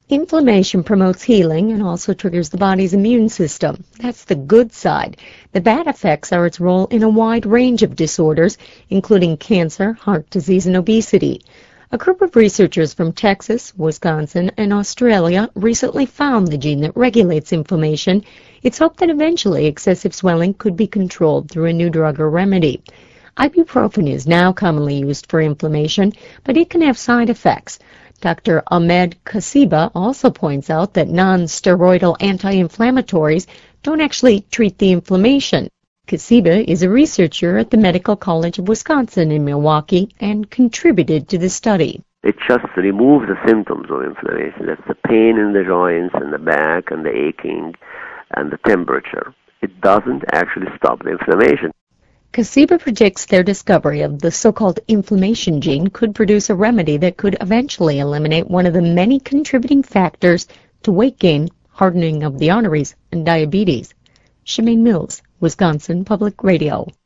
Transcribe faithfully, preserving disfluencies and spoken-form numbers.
Inflammation promotes healing and also triggers the body's immune system. That's the good side. The bad effects are its role in a wide range of disorders, including cancer, heart disease, and obesity. A group of researchers from Texas, Wisconsin, and Australia recently found the gene that regulates inflammation. It's hoped that eventually excessive swelling could be controlled through a new drug or remedy. Ibuprofen is now commonly used for inflammation, but it can have side effects. Doctor Ahmed Kasiba also points out that non-steroidal anti-inflammatories don't actually treat the inflammation. Kasiba is a researcher at the Medical College of Wisconsin in Milwaukee and contributed to the study. It just removes the symptoms of inflammation. That's the pain in the joints and the back and the aching and the temperature. It doesn't actually stop the inflammation. Kasiba predicts their discovery of the so-called inflammation gene could produce a remedy that could eventually eliminate one of the many contributing factors to weight gain, hardening of the arteries, and diabetes. Shemaine Mills, Wisconsin Public Radio.